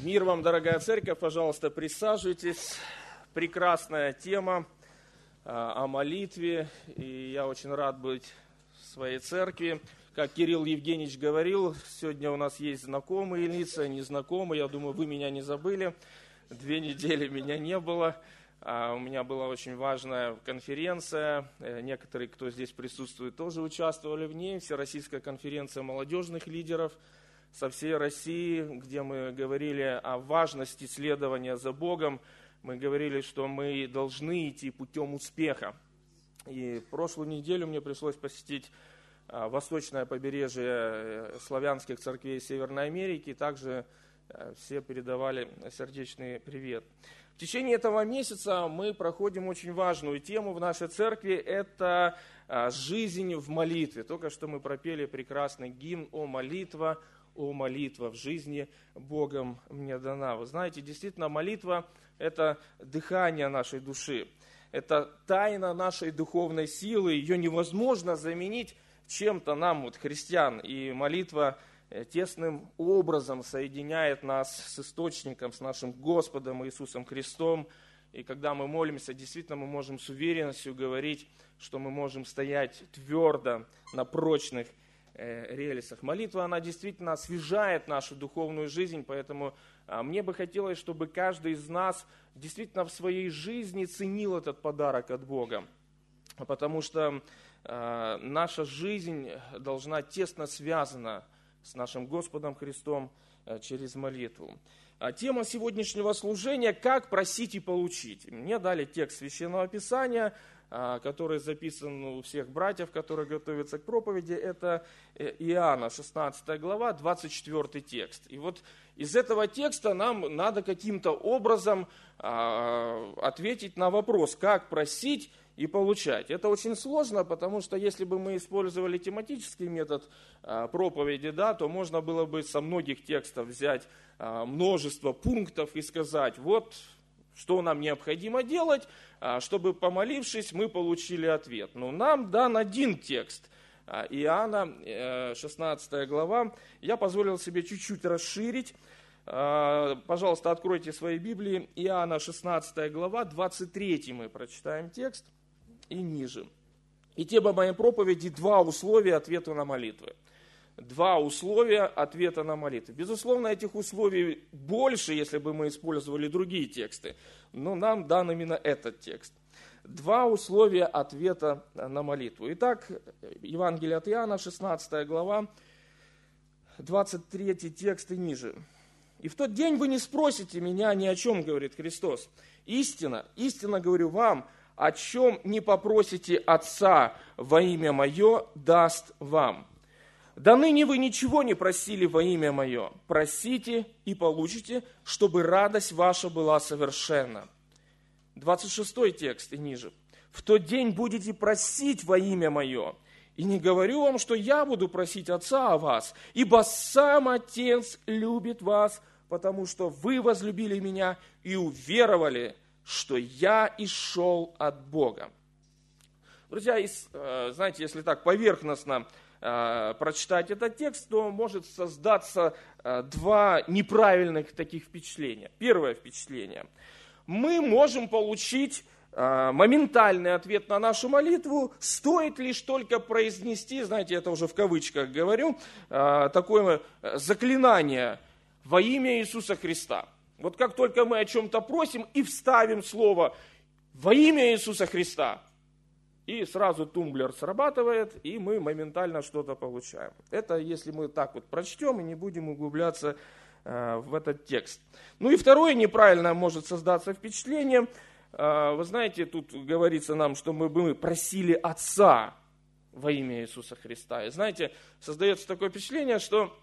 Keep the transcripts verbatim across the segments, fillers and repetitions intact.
Мир вам, дорогая церковь, пожалуйста, присаживайтесь. Прекрасная тема о молитве, и я очень рад быть в своей церкви. Как Кирилл Евгеньевич говорил, сегодня у нас есть знакомые лица, незнакомые. Я думаю, вы меня не забыли. Две недели меня не было. У меня была очень важная конференция. Некоторые, кто здесь присутствует, тоже участвовали в ней. Всероссийская конференция молодежных лидеров со всей России, где мы говорили о важности следования за Богом. Мы говорили, что мы должны идти путем успеха. И прошлую неделю мне пришлось посетить восточное побережье славянских церквей Северной Америки. Также все передавали сердечный привет. В течение этого месяца мы проходим очень важную тему в нашей церкви. Это жизнь в молитве. Только что мы пропели прекрасный гимн «О молитва». О, молитва в жизни Богом мне дана. Вы знаете, действительно, молитва – это дыхание нашей души. Это тайна нашей духовной силы. Ее невозможно заменить чем-то нам, вот, христиан. И молитва тесным образом соединяет нас с источником, с нашим Господом Иисусом Христом. И когда мы молимся, действительно, мы можем с уверенностью говорить, что мы можем стоять твердо на прочных рельсах. Молитва, она действительно освежает нашу духовную жизнь, поэтому мне бы хотелось, чтобы каждый из нас действительно в своей жизни ценил этот подарок от Бога, потому что наша жизнь должна тесно связана с нашим Господом Христом через молитву. Тема сегодняшнего служения – как просить и получить. Мне дали текст Священного Писания, который записан у всех братьев, которые готовятся к проповеди. Это Иоанна, шестнадцатая глава, двадцать четвёртый текст. И вот из этого текста нам надо каким-то образом ответить на вопрос, как просить и получать. Это очень сложно, потому что если бы мы использовали тематический метод проповеди, да, то можно было бы со многих текстов взять множество пунктов и сказать, вот что нам необходимо делать, чтобы, помолившись, мы получили ответ. Но нам дан один текст. Иоанна, шестнадцатая глава. Я позволил себе чуть-чуть расширить. Пожалуйста, откройте свои Библии. Иоанна, шестнадцатая глава, двадцать третий мы прочитаем текст и ниже. И тема моей проповеди – два условия ответа на молитвы. Два условия ответа на молитву. Безусловно, этих условий больше, если бы мы использовали другие тексты, но нам дан именно этот текст. Два условия ответа на молитву. Итак, Евангелие от Иоанна, шестнадцатая глава, двадцать третий текст и ниже. «И в тот день вы не спросите меня ни о чем, говорит Христос. Истина, истинно говорю вам, о чем не попросите Отца во имя Мое, даст вам. Да ныне вы ничего не просили во имя Мое. Просите и получите, чтобы радость ваша была совершенна». двадцать шестой текст и ниже. «В тот день будете просить во имя Мое. И не говорю вам, что я буду просить Отца о вас, ибо сам Отец любит вас, потому что вы возлюбили Меня и уверовали, что Я исшел от Бога». Друзья, знаете, если так поверхностно прочитать этот текст, то может создаться два неправильных таких впечатления. Первое впечатление. Мы можем получить моментальный ответ на нашу молитву, стоит лишь только произнести, знаете, это уже в кавычках говорю, такое заклинание во имя Иисуса Христа. Вот как только мы о чем-то просим и вставим слово во имя Иисуса Христа, и сразу тумблер срабатывает, и мы моментально что-то получаем. Это если мы так вот прочтем и не будем углубляться э, в этот текст. Ну и второе неправильное может создаться впечатление. Э, вы знаете, тут говорится нам, что мы бы просили Отца во имя Иисуса Христа. И знаете, создается такое впечатление, что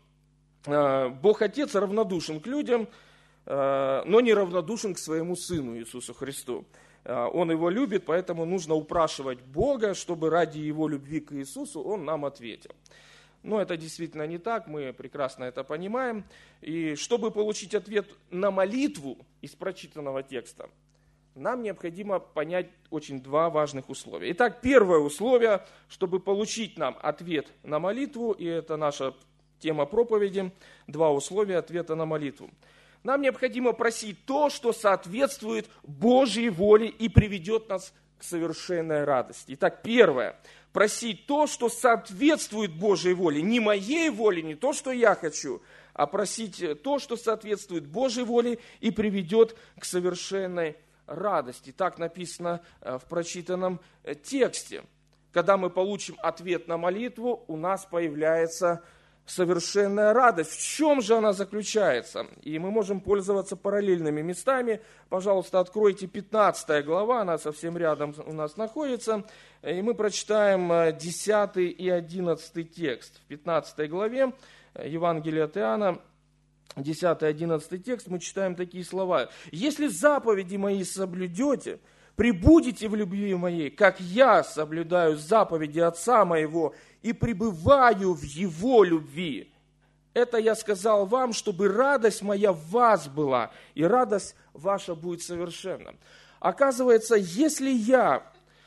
э, Бог Отец равнодушен к людям, э, но не равнодушен к своему Сыну Иисусу Христу. Он его любит, поэтому нужно упрашивать Бога, чтобы ради его любви к Иисусу он нам ответил. Но это действительно не так, мы прекрасно это понимаем. И чтобы получить ответ на молитву из прочитанного текста, нам необходимо понять очень два важных условия. Итак, первое условие, чтобы получить нам ответ на молитву, и это наша тема проповеди, два условия ответа на молитву. Нам необходимо просить то, что соответствует Божьей воле и приведет нас к совершенной радости. Итак, первое. Просить то, что соответствует Божьей воле. Не моей воле, не то, что я хочу, а просить то, что соответствует Божьей воле и приведет к совершенной радости. Так написано в прочитанном тексте. Когда мы получим ответ на молитву, у нас появляется совершенная радость. В чем же она заключается? И мы можем пользоваться параллельными местами. Пожалуйста, откройте пятнадцатая глава, она совсем рядом у нас находится. И мы прочитаем десятый и одиннадцатый текст. В пятнадцатой главе Евангелия от Иоанна, десятый и одиннадцатый текст, мы читаем такие слова. «Если заповеди мои соблюдете, пребудете в любви моей, как я соблюдаю заповеди Отца моего и пребываю в Его любви. Это я сказал вам, чтобы радость моя в вас была, и радость ваша будет совершенна». Оказывается, если я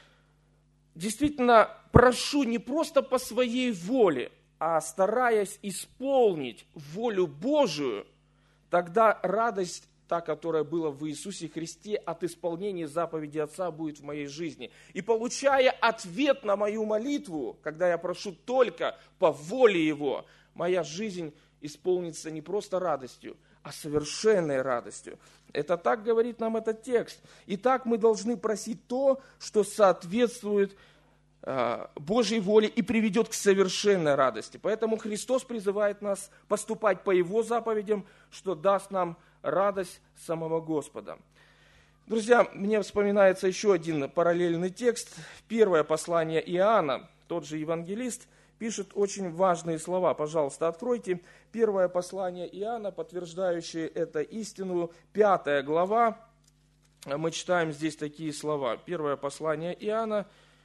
действительно прошу не просто по своей воле, а стараясь исполнить волю Божию, тогда радость, та, которая была в Иисусе Христе, от исполнения заповеди Отца будет в моей жизни. И получая ответ на мою молитву, когда я прошу только по воле Его, моя жизнь исполнится не просто радостью, а совершенной радостью. Это так говорит нам этот текст. Итак, мы должны просить то, что соответствует э, Божьей воле и приведет к совершенной радости. Поэтому Христос призывает нас поступать по Его заповедям, что даст нам радость самого Господа. Друзья, мне вспоминается еще один параллельный текст. Первое послание Иоанна, тот же евангелист, пишет очень важные слова. Пожалуйста, откройте первое послание Иоанна, подтверждающее эту истину, пятая глава. Мы читаем здесь такие слова. Первое послание Иоанна,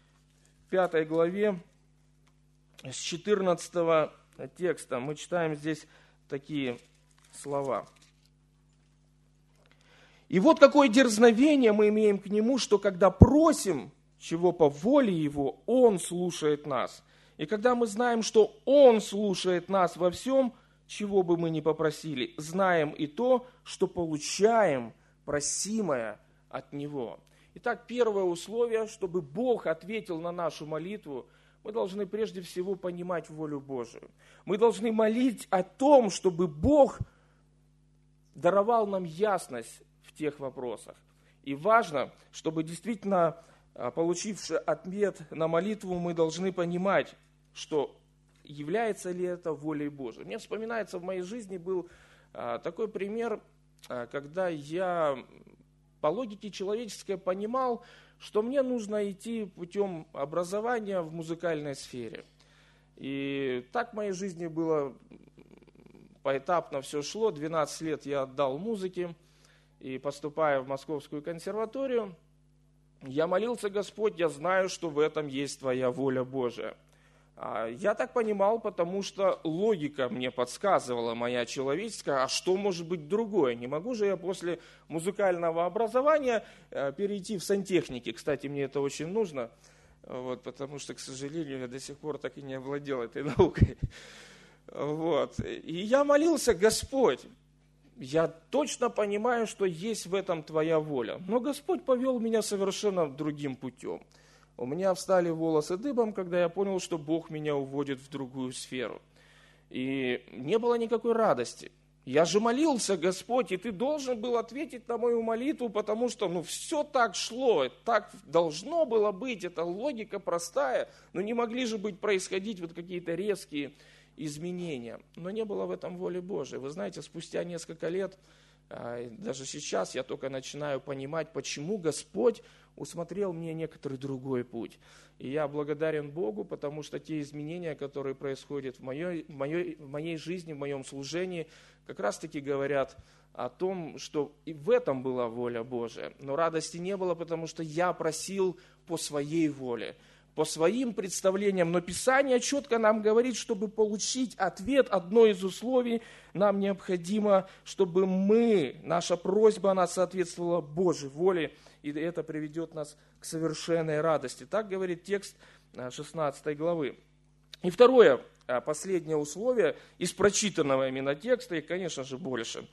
пятой главе, с четырнадцатого текста. Мы читаем здесь такие слова. «И вот какое дерзновение мы имеем к Нему, что когда просим, чего по воле Его, Он слушает нас. И когда мы знаем, что Он слушает нас во всем, чего бы мы ни попросили, знаем и то, что получаем просимое от Него». Итак, первое условие, чтобы Бог ответил на нашу молитву, мы должны прежде всего понимать волю Божию. Мы должны молить о том, чтобы Бог даровал нам ясность в тех вопросах. И важно, чтобы действительно, получивши ответ на молитву, мы должны понимать, что является ли это волей Божией. Мне вспоминается, в моей жизни был такой пример, когда я по логике человеческой понимал, что мне нужно идти путем образования в музыкальной сфере. И так в моей жизни было поэтапно все шло. двенадцать лет я отдал музыке. И поступая в Московскую консерваторию, я молился: Господь, я знаю, что в этом есть Твоя воля Божия. Я так понимал, потому что логика мне подсказывала, моя человеческая, а что может быть другое? Не могу же я после музыкального образования перейти в сантехники. Кстати, мне это очень нужно, вот, потому что, к сожалению, я до сих пор так и не овладел этой наукой. Вот. И я молился: Господь, я точно понимаю, что есть в этом Твоя воля. Но Господь повел меня совершенно другим путем. У меня встали волосы дыбом, когда я понял, что Бог меня уводит в другую сферу. И не было никакой радости. Я же молился: Господь, и Ты должен был ответить на мою молитву, потому что ну, все так шло, так должно было быть, это логика простая, но не могли же быть происходить вот какие-то резкие изменения. Но не было в этом воли Божией. Вы знаете, спустя несколько лет, даже сейчас я только начинаю понимать, почему Господь усмотрел мне некоторый другой путь. И я благодарен Богу, потому что те изменения, которые происходят в моей, в моей, в моей жизни, в моем служении, как раз-таки говорят о том, что и в этом была воля Божия. Но радости не было, потому что я просил по своей воле, по своим представлениям. Но Писание четко нам говорит, чтобы получить ответ, одно из условий, нам необходимо, чтобы мы, наша просьба, она соответствовала Божьей воле, и это приведет нас к совершенной радости. Так говорит текст шестнадцатой главы. И второе, последнее условие из прочитанного именно текста, и, конечно же, больше.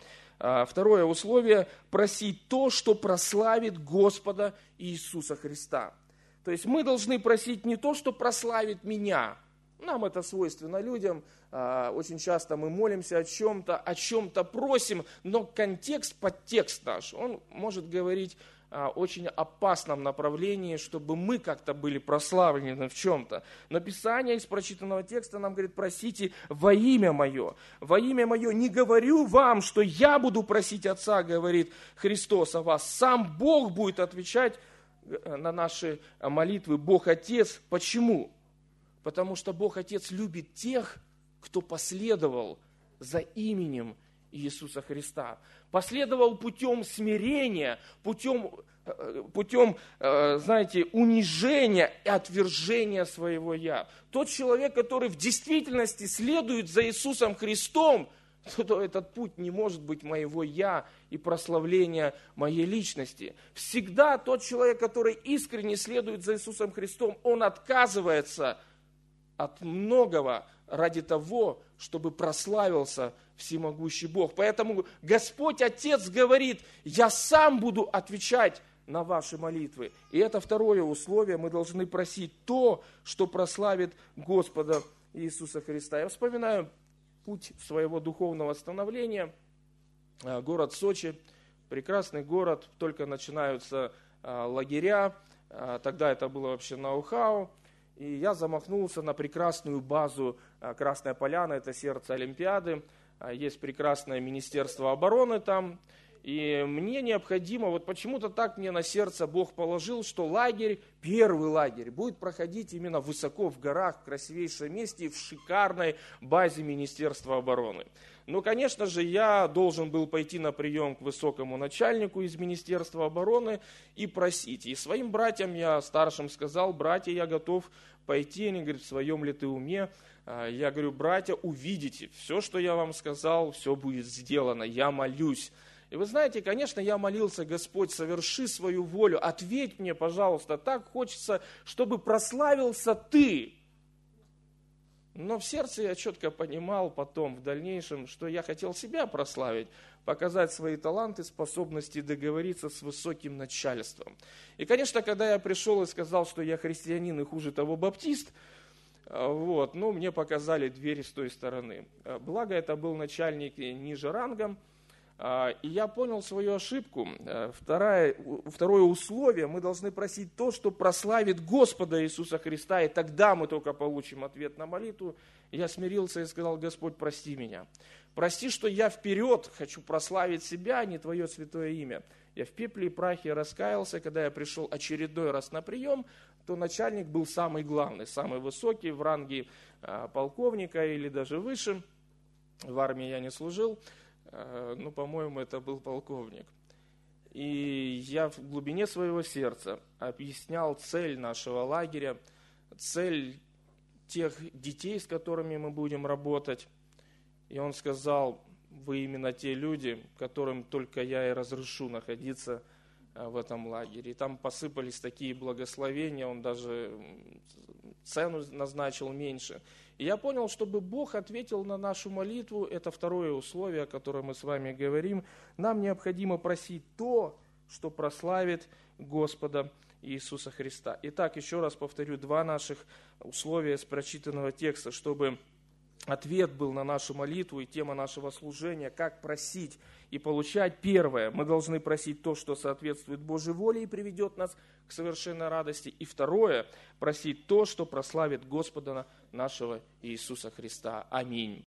Второе условие – просить то, что прославит Господа Иисуса Христа. То есть мы должны просить не то, что прославит меня. Нам это свойственно людям. Очень часто мы молимся о чем-то, о чем-то просим, но контекст, подтекст наш, он может говорить о очень опасном направлении, чтобы мы как-то были прославлены в чем-то. Но Писание из прочитанного текста нам говорит: просите во имя мое. Во имя мое не говорю вам, что я буду просить Отца, говорит Христос, о вас. Сам Бог будет отвечать на наши молитвы, Бог Отец. Почему? Потому что Бог Отец любит тех, кто последовал за именем Иисуса Христа. Последовал путем смирения, путем, путем, знаете, унижения и отвержения своего «я». Тот человек, который в действительности следует за Иисусом Христом, то этот путь не может быть моего «я» и прославления моей личности. Всегда тот человек, который искренне следует за Иисусом Христом, он отказывается от многого ради того, чтобы прославился всемогущий Бог. Поэтому Господь Отец говорит: я сам буду отвечать на ваши молитвы. И это второе условие. Мы должны просить то, что прославит Господа Иисуса Христа. Я вспоминаю путь своего духовного становления. Город Сочи, прекрасный город, только начинаются лагеря. Тогда это было вообще ноу-хау. И я замахнулся на прекрасную базу Красная Поляна, это сердце Олимпиады. Есть прекрасное Министерство обороны там. И мне необходимо, вот почему-то так мне на сердце Бог положил, что лагерь, первый лагерь, будет проходить именно высоко в горах, в красивейшем месте, в шикарной базе Министерства обороны. Ну, конечно же, я должен был пойти на прием к высокому начальнику из Министерства обороны и просить. И своим братьям я старшим сказал: братья, я готов пойти. Они говорят: в своем ли ты уме? Я говорю: братья, увидите, все, что я вам сказал, все будет сделано, я молюсь. И вы знаете, конечно, я молился: Господь, соверши свою волю, ответь мне, пожалуйста, так хочется, чтобы прославился Ты. Но в сердце я четко понимал потом, в дальнейшем, что я хотел себя прославить, показать свои таланты, способности договориться с высоким начальством. И, конечно, когда я пришел и сказал, что я христианин и хуже того баптист, вот, ну, мне показали двери с той стороны. Благо, это был начальник ниже рангом. И я понял свою ошибку. Второе, второе условие: мы должны просить то, что прославит Господа Иисуса Христа, и тогда мы только получим ответ на молитву. Я смирился и сказал: Господь, прости меня. Прости, что я вперед хочу прославить себя, а не Твое святое имя. Я в пепле и прахе раскаялся. Когда я пришел очередной раз на прием, то начальник был самый главный, самый высокий, в ранге полковника или даже выше. В армии я не служил. Ну, по-моему, это был полковник. И я в глубине своего сердца объяснял цель нашего лагеря, цель тех детей, с которыми мы будем работать. И он сказал: вы именно те люди, которым только я и разрешу находиться в этом лагере. И там посыпались такие благословения, он даже цену назначил меньше. И я понял, чтобы Бог ответил на нашу молитву, это второе условие, о котором мы с вами говорим, нам необходимо просить то, что прославит Господа Иисуса Христа. Итак, еще раз повторю, два наших условия из прочитанного текста, чтобы ответ был на нашу молитву и тема нашего служения, как просить и получать. Первое, мы должны просить то, что соответствует Божьей воле и приведет нас к совершенной радости. И второе, просить то, что прославит Господа нашего Иисуса Христа. Аминь.